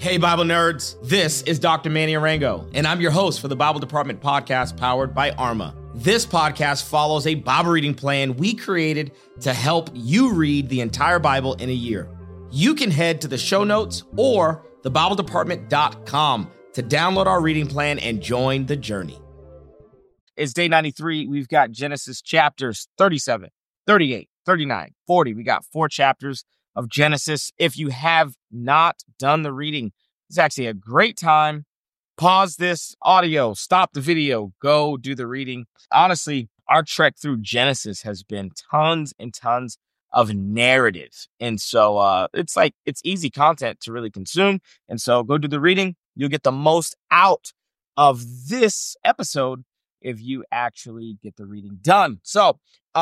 Hey, Bible nerds. This is Dr. Manny Arango, and I'm your host for the Bible Department podcast powered by Arma. This podcast follows a Bible reading plan we created to help you read the entire Bible in a year. You can head to the show notes or thebibledepartment.com to download our reading plan and join the journey. It's day 93. We've got Genesis chapters 37, 38, 39, 40. We got 4 chapters of Genesis. If you have not done the reading, it's actually a great time. Pause this audio, stop the video, go do the reading. Honestly, our trek through Genesis has been tons and tons of narrative. And so it's easy content to really consume. And so go do the reading. You'll get the most out of this episode if you actually get the reading done. So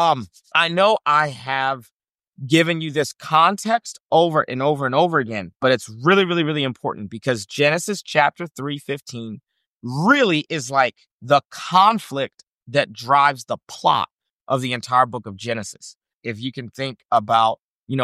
I know I have given you this context over and over and over again, but it's really, really, really important because Genesis chapter 3:15 really is like the conflict that drives the plot of the entire book of Genesis. If you can think about,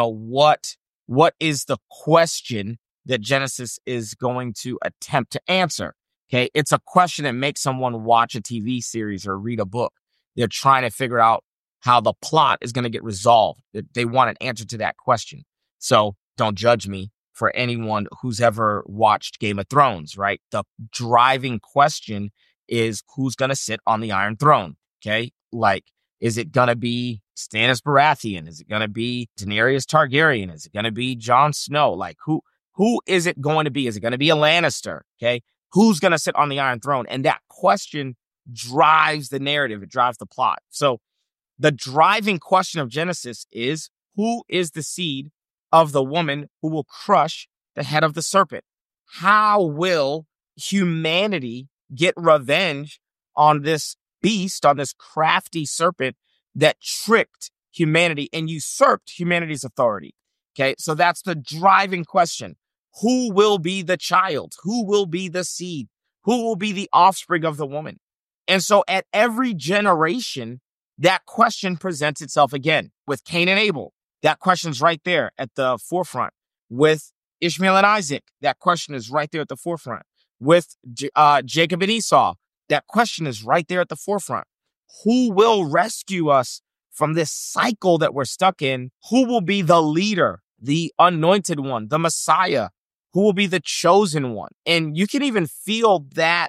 what is the question that Genesis is going to attempt to answer? Okay, it's a question that makes someone watch a TV series or read a book. They're trying to figure out how the plot is going to get resolved. They want an answer to that question. So don't judge me for anyone who's ever watched Game of Thrones, right? The driving question is who's going to sit on the Iron Throne, okay? Like, is it going to be Stannis Baratheon? Is it going to be Daenerys Targaryen? Is it going to be Jon Snow? Like, who is it going to be? Is it going to be a Lannister, okay? Who's going to sit on the Iron Throne? And that question drives the narrative. It drives the plot. So the driving question of Genesis is, who is the seed of the woman who will crush the head of the serpent? How will humanity get revenge on this beast, on this crafty serpent that tricked humanity and usurped humanity's authority? Okay, so that's the driving question. Who will be the child? Who will be the seed? Who will be the offspring of the woman? And so at every generation, that question presents itself again. With Cain and Abel, that question's right there at the forefront. With Ishmael and Isaac, that question is right there at the forefront. With Jacob and Esau, that question is right there at the forefront. Who will rescue us from this cycle that we're stuck in? Who will be the leader, the anointed one, the Messiah? Who will be the chosen one? And you can even feel that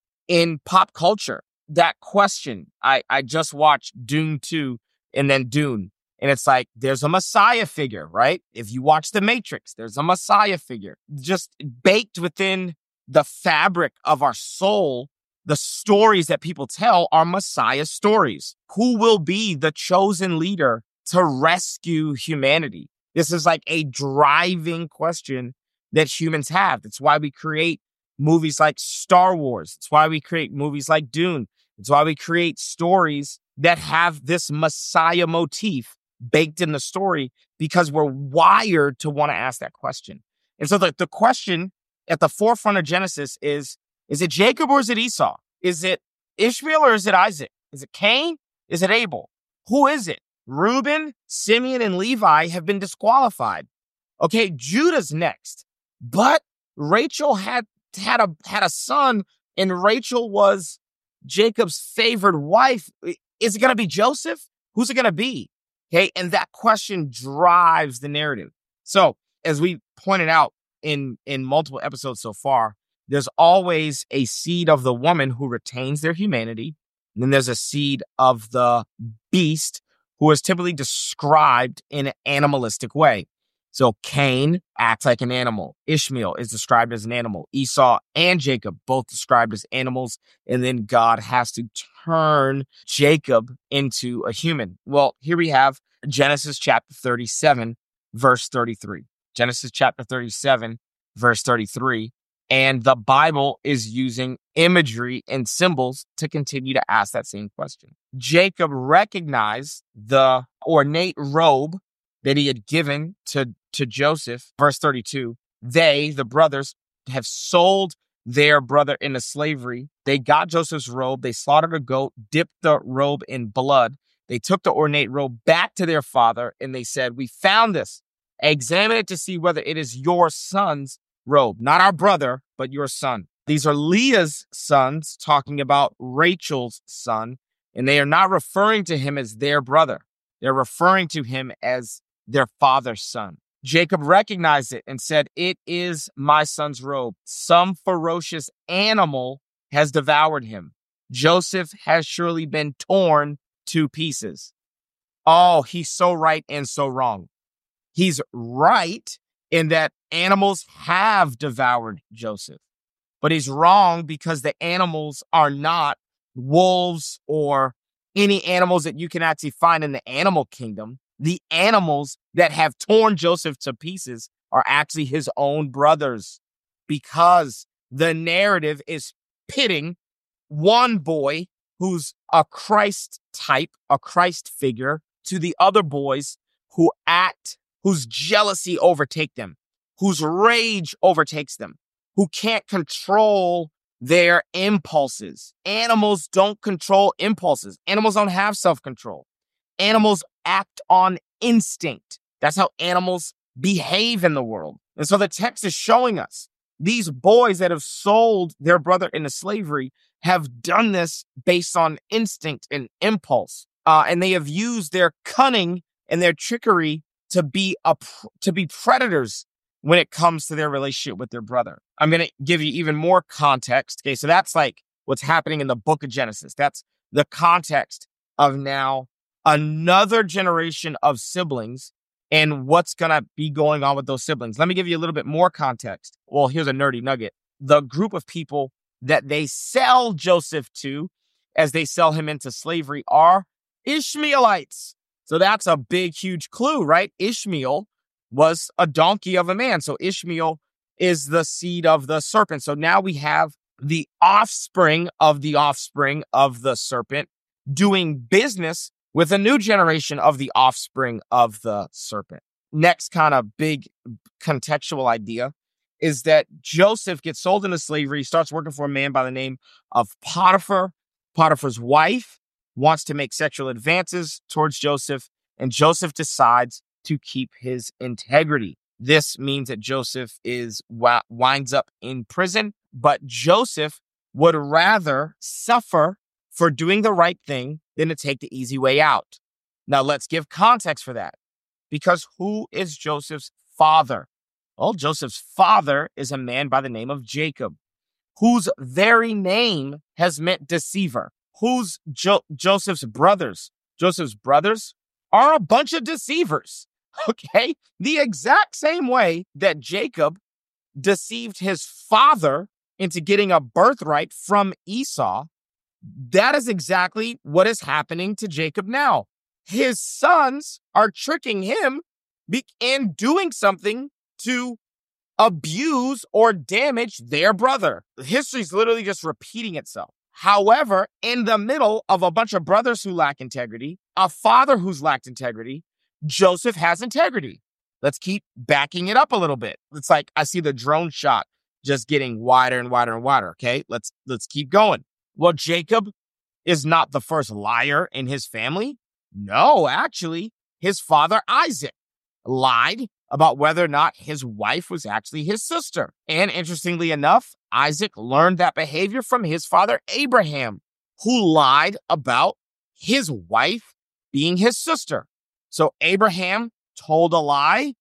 in pop culture. That question, I just watched Dune 2 and then Dune. And it's like, there's a Messiah figure, right? If you watch The Matrix, there's a Messiah figure. Just baked within the fabric of our soul, the stories that people tell are Messiah stories. Who will be the chosen leader to rescue humanity? This is like a driving question that humans have. That's why we create movies like Star Wars. It's why we create movies like Dune. It's why we create stories that have this Messiah motif baked in the story, because we're wired to want to ask that question. And so the question at the forefront of Genesis is it Jacob or is it Esau? Is it Ishmael or is it Isaac? Is it Cain? Is it Abel? Who is it? Reuben, Simeon, and Levi have been disqualified. Okay, Judah's next. But Rachel had a son, and Rachel was Jacob's favored wife. Is it going to be Joseph? Who's it going to be? Okay. And that question drives the narrative. So as we pointed out in multiple episodes so far, there's always a seed of the woman who retains their humanity. And then there's a seed of the beast who is typically described in an animalistic way. So Cain acts like an animal. Ishmael is described as an animal. Esau and Jacob both described as animals. And then God has to turn Jacob into a human. Well, here we have Genesis chapter 37, verse 33. Genesis chapter 37, verse 33. And the Bible is using imagery and symbols to continue to ask that same question. Jacob recognized the ornate robe that he had given to Joseph. Verse 32, they, the brothers, have sold their brother into slavery. They got Joseph's robe. They slaughtered a goat, dipped the robe in blood. They took the ornate robe back to their father, and they said, we found this. Examine it to see whether it is your son's. robe. Not our brother, but your son. These are Leah's sons talking about Rachel's son, and they are not referring to him as their brother. They're referring to him as their father's son. Jacob recognized it and said, "It is my son's robe. Some ferocious animal has devoured him. Joseph has surely been torn to pieces." Oh, he's so right and so wrong. He's right in that animals have devoured Joseph, but he's wrong because the animals are not wolves or any animals that you can actually find in the animal kingdom. The animals that have torn Joseph to pieces are actually his own brothers, because the narrative is pitting one boy who's a Christ type, a Christ figure, to the other boys whose jealousy overtake them, whose rage overtakes them, who can't control their impulses. Animals don't control impulses. Animals don't have self-control. Animals act on instinct. That's how animals behave in the world. And so the text is showing us these boys that have sold their brother into slavery have done this based on instinct and impulse. And they have used their cunning and their trickery to be predators when it comes to their relationship with their brother. I'm going to give you even more context. Okay, so that's like what's happening in the book of Genesis. That's the context of now another generation of siblings and what's going to be going on with those siblings. Let me give you a little bit more context. Well, here's a nerdy nugget. The group of people that they sell Joseph to as they sell him into slavery are Ishmaelites. So that's a big, huge clue, right? Ishmael was a donkey of a man. So Ishmael is the seed of the serpent. So now we have the offspring of the serpent doing business with a new generation of the offspring of the serpent. Next kind of big contextual idea is that Joseph gets sold into slavery. He starts working for a man by the name of Potiphar. Potiphar's wife wants to make sexual advances towards Joseph, and Joseph decides to keep his integrity. This means that Joseph winds up in prison, but Joseph would rather suffer for doing the right thing than to take the easy way out. Now, let's give context for that. Because who is Joseph's father? Well, Joseph's father is a man by the name of Jacob, whose very name has meant deceiver. Who's Joseph's brothers? Joseph's brothers are a bunch of deceivers, okay? The exact same way that Jacob deceived his father into getting a birthright from Esau, that is exactly what is happening to Jacob now. His sons are tricking him and doing something to abuse or damage their brother. History's literally just repeating itself. However, in the middle of a bunch of brothers who lack integrity, a father who's lacked integrity, Joseph has integrity. Let's keep backing it up a little bit. It's like I see the drone shot just getting wider and wider and wider. Okay, let's keep going. Well, Jacob is not the first liar in his family. No, actually, his father Isaac lied about whether or not his wife was actually his sister. And interestingly enough, Isaac learned that behavior from his father Abraham, who lied about his wife being his sister. So Abraham told a lie.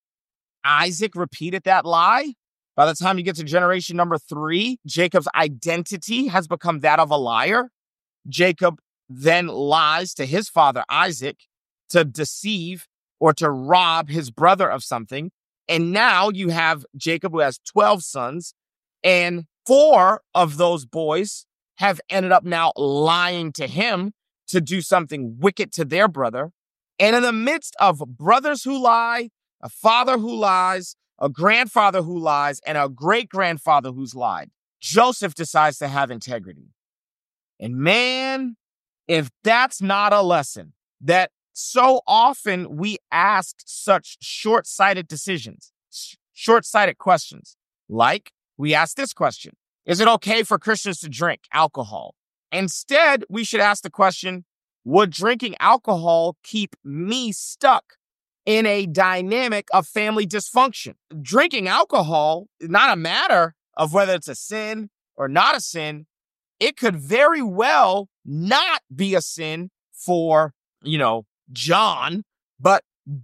Isaac repeated that lie. By the time you get to generation number 3, Jacob's identity has become that of a liar. Jacob then lies to his father Isaac to deceive or to rob his brother of something. And now you have Jacob, who has 12 sons, and 4 of those boys have ended up now lying to him to do something wicked to their brother. And in the midst of brothers who lie, a father who lies, a grandfather who lies, and a great-grandfather who's lied, Joseph decides to have integrity. And man, if that's not a lesson, that so often we ask such short-sighted decisions, short-sighted questions. Like we ask this question: is it okay for Christians to drink alcohol? Instead, we should ask the question, would drinking alcohol keep me stuck in a dynamic of family dysfunction. Drinking alcohol is not a matter of whether it's a sin or not a sin. It could very well not be a sin for, John, but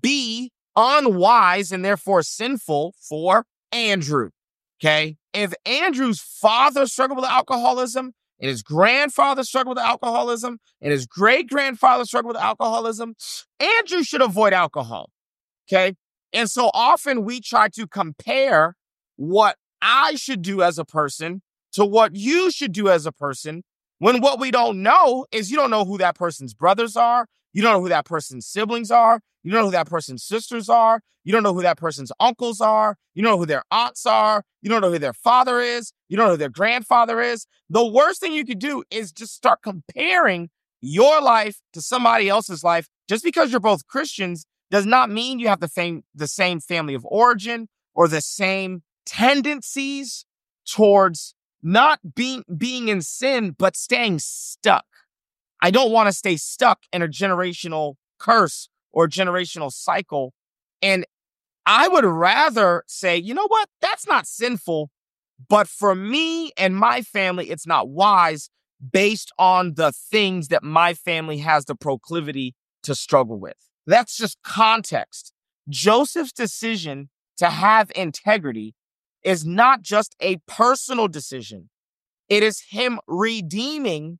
be unwise and therefore sinful for Andrew. Okay? If Andrew's father struggled with alcoholism, and his grandfather struggled with alcoholism, and his great-grandfather struggled with alcoholism, Andrew should avoid alcohol, okay? And so often we try to compare what I should do as a person to what you should do as a person, when what we don't know is you don't know who that person's brothers are, you don't know who that person's siblings are, you don't know who that person's sisters are, you don't know who that person's uncles are, you don't know who their aunts are, you don't know who their father is, you don't know who their grandfather is. The worst thing you could do is just start comparing your life to somebody else's life. Just because you're both Christians does not mean you have the same family of origin or the same tendencies towards not being in sin, but staying stuck. I don't want to stay stuck in a generational curse or generational cycle. And I would rather say, you know what? That's not sinful. But for me and my family, it's not wise based on the things that my family has the proclivity to struggle with. That's just context. Joseph's decision to have integrity is not just a personal decision. It is him redeeming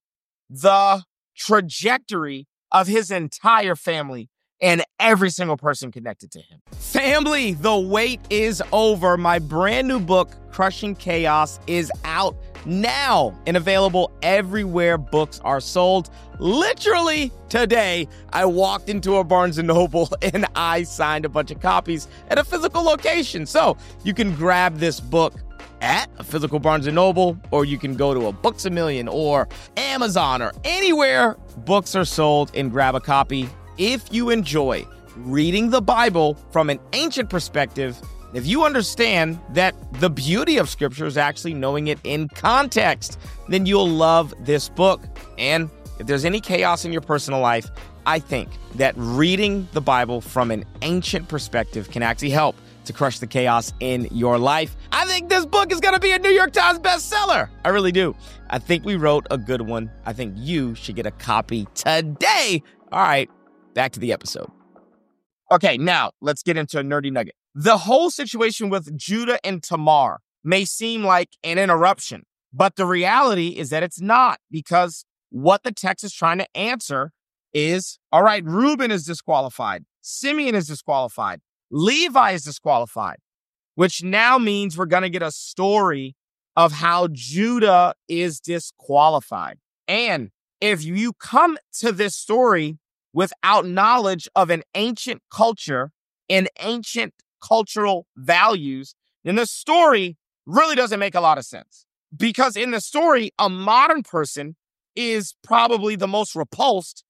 the trajectory of his entire family and every single person connected to him. Family, the wait is over. My brand new book, Crushing Chaos, is out now and available everywhere books are sold. Literally today, I walked into a Barnes & Noble and I signed a bunch of copies at a physical location. So you can grab this book at a physical Barnes & Noble, or you can go to a Books A Million or Amazon or anywhere books are sold and grab a copy. If you enjoy reading the Bible from an ancient perspective, if you understand that the beauty of Scripture is actually knowing it in context, then you'll love this book. And if there's any chaos in your personal life, I think that reading the Bible from an ancient perspective can actually help to crush the chaos in your life. I think this book is going to be a New York Times bestseller. I really do. I think we wrote a good one. I think you should get a copy today. All right, back to the episode. Okay, now let's get into a nerdy nugget. The whole situation with Judah and Tamar may seem like an interruption, but the reality is that it's not, because what the text is trying to answer is, all right, Reuben is disqualified. Simeon is disqualified. Levi is disqualified, which now means we're going to get a story of how Judah is disqualified. And if you come to this story without knowledge of an ancient culture and ancient cultural values, then the story really doesn't make a lot of sense. Because in the story, a modern person is probably the most repulsed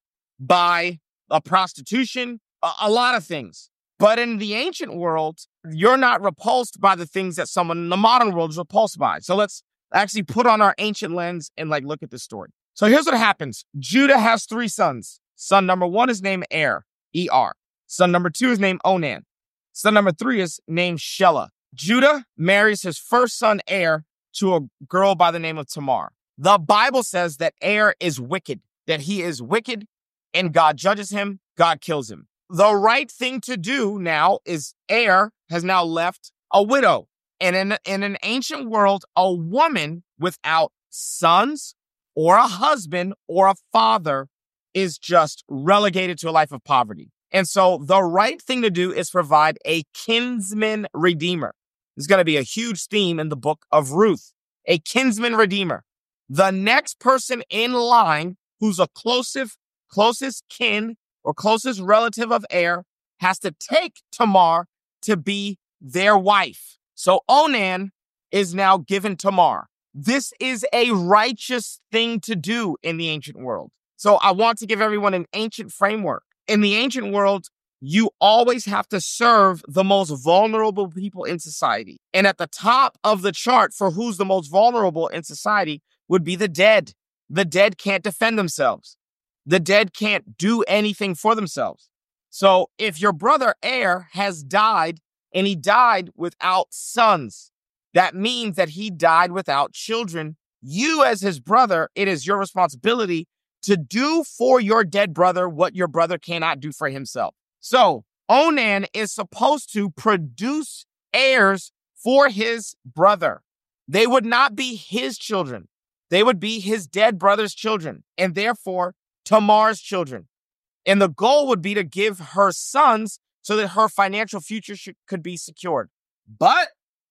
by a prostitution, a lot of things. But in the ancient world, you're not repulsed by the things that someone in the modern world is repulsed by. So let's actually put on our ancient lens and look at this story. So here's what happens. Judah has 3 sons. Son number 1 is named Er, E-R. Son number 2 is named Onan. Son number 3 is named Shelah. Judah marries his first son, Er, to a girl by the name of Tamar. The Bible says that Er is wicked, that he is wicked, and God judges him, God kills him. The right thing to do now is Er has now left a widow. And in an ancient world, a woman without sons or a husband or a father is just relegated to a life of poverty. And so the right thing to do is provide a kinsman redeemer. There's going to be a huge theme in the book of Ruth, a kinsman redeemer. The next person in line who's a closest kin or closest relative of Er has to take Tamar to be their wife. So Onan is now given Tamar. This is a righteous thing to do in the ancient world. So I want to give everyone an ancient framework. In the ancient world, you always have to serve the most vulnerable people in society. And at the top of the chart for who's the most vulnerable in society would be the dead. The dead can't defend themselves. The dead can't do anything for themselves. So if your brother Er has died and he died without sons, that means that he died without children. You as his brother, it is your responsibility to do for your dead brother what your brother cannot do for himself. So Onan is supposed to produce heirs for his brother. They would not be his children. They would be his dead brother's children, and therefore Tamar's children. And the goal would be to give her sons so that her financial future could be secured. But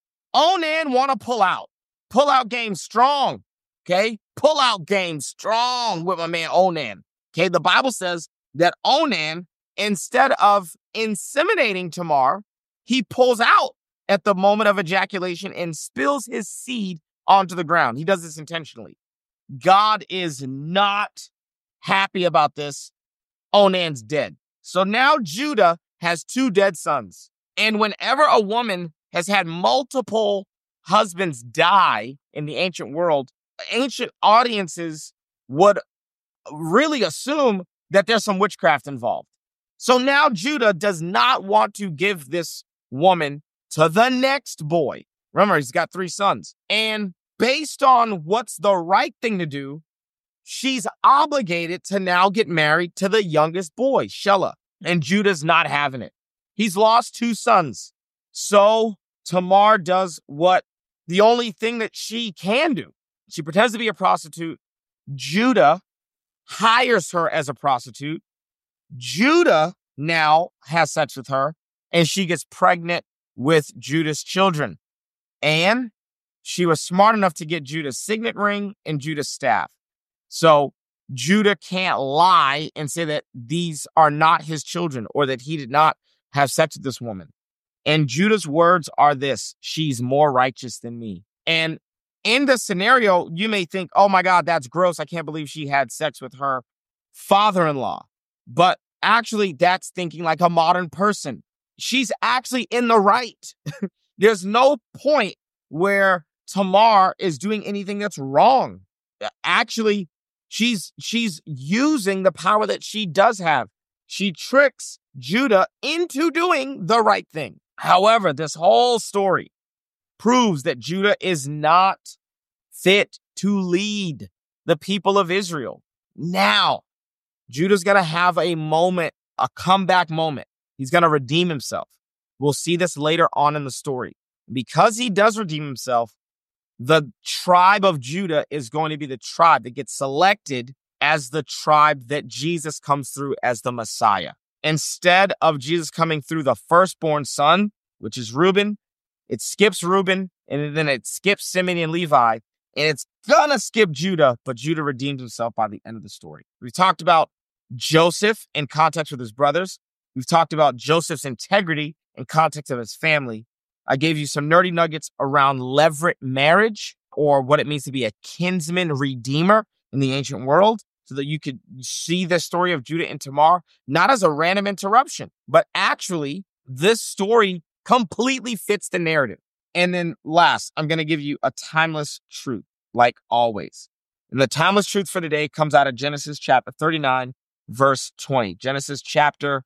Onan want to pull out. Pull out game strong. Okay? Pull out game strong with my man Onan. Okay? The Bible says that Onan, instead of inseminating Tamar, he pulls out at the moment of ejaculation and spills his seed onto the ground. He does this intentionally. God is not happy about this. Onan's dead. So now Judah has 2 dead sons. And whenever a woman has had multiple husbands die in the ancient world, ancient audiences would really assume that there's some witchcraft involved. So now Judah does not want to give this woman to the next boy. Remember, he's got 3 sons. And based on what's the right thing to do, she's obligated to now get married to the youngest boy, Shelah. And Judah's not having it. He's lost 2 sons. So Tamar does what the only thing that she can do. She pretends to be a prostitute. Judah hires her as a prostitute. Judah now has sex with her, and she gets pregnant with Judah's children. And she was smart enough to get Judah's signet ring and Judah's staff. So Judah can't lie and say that these are not his children or that he did not have sex with this woman. And Judah's words are this: she's more righteous than me. And in the scenario, you may think, oh my God, that's gross. I can't believe she had sex with her father-in-law. But actually, that's thinking like a modern person. She's actually in the right. There's no point where Tamar is doing anything that's wrong. Actually, she's using the power that she does have. She tricks Judah into doing the right thing. However, this whole story proves that Judah is not fit to lead the people of Israel. Now, Judah's going to have a moment, a comeback moment. He's going to redeem himself. We'll see this later on in the story. Because he does redeem himself, the tribe of Judah is going to be the tribe that gets selected as the tribe that Jesus comes through as the Messiah. Instead of Jesus coming through the firstborn son, which is Reuben, it skips Reuben, and then it skips Simeon and Levi, and it's gonna skip Judah, but Judah redeemed himself by the end of the story. We've talked about Joseph in context with his brothers. We've talked about Joseph's integrity in context of his family. I gave you some nerdy nuggets around levirate marriage, or what it means to be a kinsman redeemer in the ancient world, so that you could see the story of Judah and Tamar not as a random interruption, but actually this story completely fits the narrative. And then last, I'm going to give you a timeless truth, like always. And the timeless truth for today comes out of Genesis chapter 39, verse 20. Genesis chapter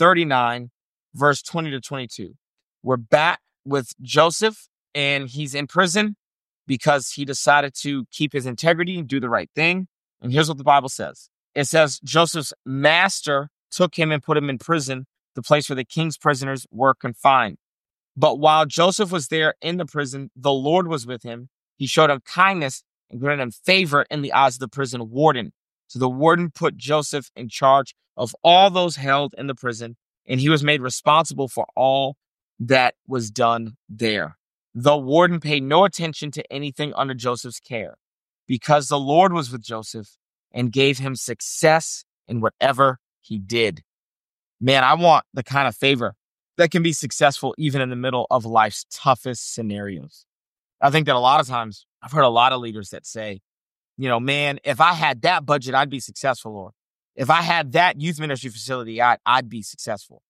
39, verse 20 to 22. We're back with Joseph, and he's in prison because he decided to keep his integrity and do the right thing. And here's what the Bible says. It says, Joseph's master took him and put him in prison, the place where the king's prisoners were confined. But while Joseph was there in the prison, the Lord was with him. He showed him kindness and granted him favor in the eyes of the prison warden. So the warden put Joseph in charge of all those held in the prison, and he was made responsible for all that was done there. The warden paid no attention to anything under Joseph's care, because the Lord was with Joseph and gave him success in whatever he did. Man, I want the kind of favor that can be successful even in the middle of life's toughest scenarios. I think that a lot of times I've heard a lot of leaders that say, man, if I had that budget, I'd be successful. Or if I had that youth ministry facility, I'd be successful.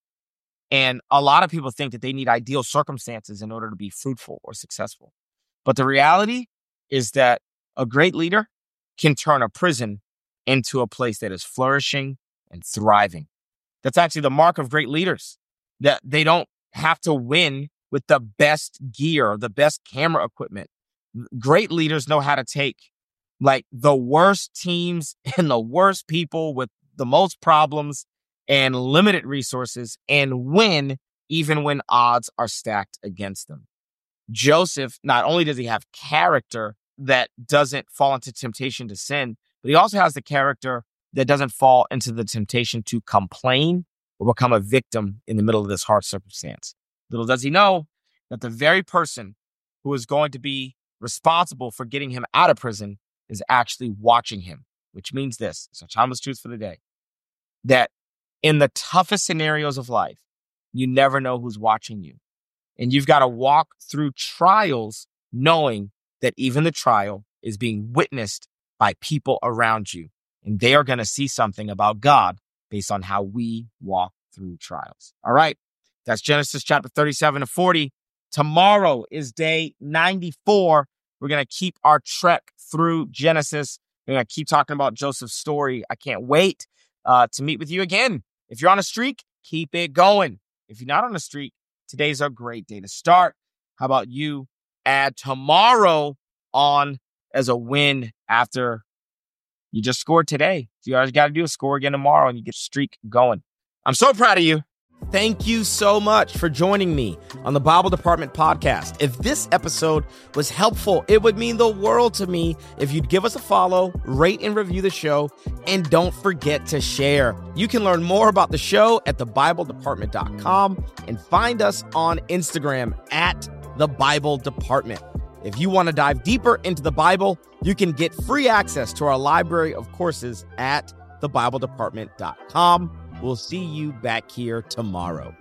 And a lot of people think that they need ideal circumstances in order to be fruitful or successful. But the reality is that a great leader can turn a prison into a place that is flourishing and thriving. That's actually the mark of great leaders, that they don't have to win with the best gear, the best camera equipment. Great leaders know how to take like the worst teams and the worst people with the most problems and limited resources and win even when odds are stacked against them. Joseph, not only does he have character that doesn't fall into temptation to sin, but he also has the character that doesn't fall into the temptation to complain or become a victim in the middle of this hard circumstance. Little does he know that the very person who is going to be responsible for getting him out of prison is actually watching him, which means this. It's a timeless truth for the day, that in the toughest scenarios of life, you never know who's watching you. And you've got to walk through trials knowing that even the trial is being witnessed by people around you. And they are going to see something about God based on how we walk through trials. All right. That's Genesis chapter 37 to 40. Tomorrow is day 94. We're going to keep our trek through Genesis. We're going to keep talking about Joseph's story. I can't wait to meet with you again. If you're on a streak, keep it going. If you're not on a streak, today's a great day to start. How about you add tomorrow on as a win after you just scored today? So you always got to do a score again tomorrow and you get a streak going. I'm so proud of you. Thank you so much for joining me on the Bible Department podcast. If this episode was helpful, it would mean the world to me if you'd give us a follow, rate and review the show, and don't forget to share. You can learn more about the show at thebibledepartment.com and find us on Instagram at The Bible Department. If you want to dive deeper into the Bible, you can get free access to our library of courses at thebibledepartment.com. We'll see you back here tomorrow.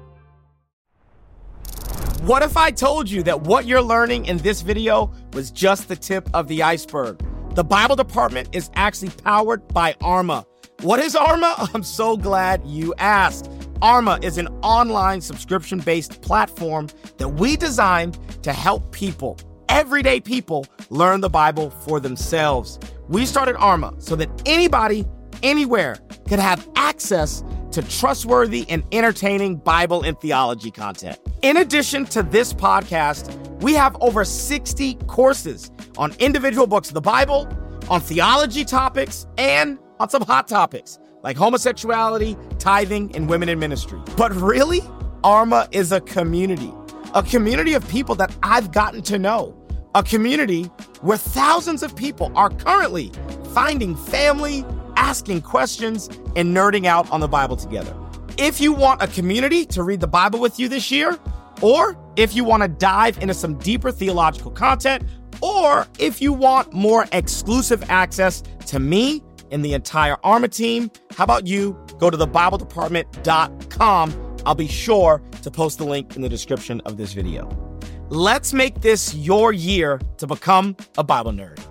What if I told you that what you're learning in this video was just the tip of the iceberg? The Bible Department is actually powered by Arma. What is Arma? I'm so glad you asked. Arma is an online subscription-based platform that we designed to help people, everyday people, learn the Bible for themselves. We started Arma so that anybody, anywhere, could have access to trustworthy and entertaining Bible and theology content. In addition to this podcast, we have over 60 courses on individual books of the Bible, on theology topics, and on some hot topics like homosexuality, tithing, and women in ministry. But really, Arma is a community of people that I've gotten to know, a community where thousands of people are currently finding family, asking questions, and nerding out on the Bible together. If you want a community to read the Bible with you this year, or if you want to dive into some deeper theological content, or if you want more exclusive access to me and the entire Arma team, how about you go to thebibledepartment.com. I'll be sure to post the link in the description of this video. Let's make this your year to become a Bible nerd.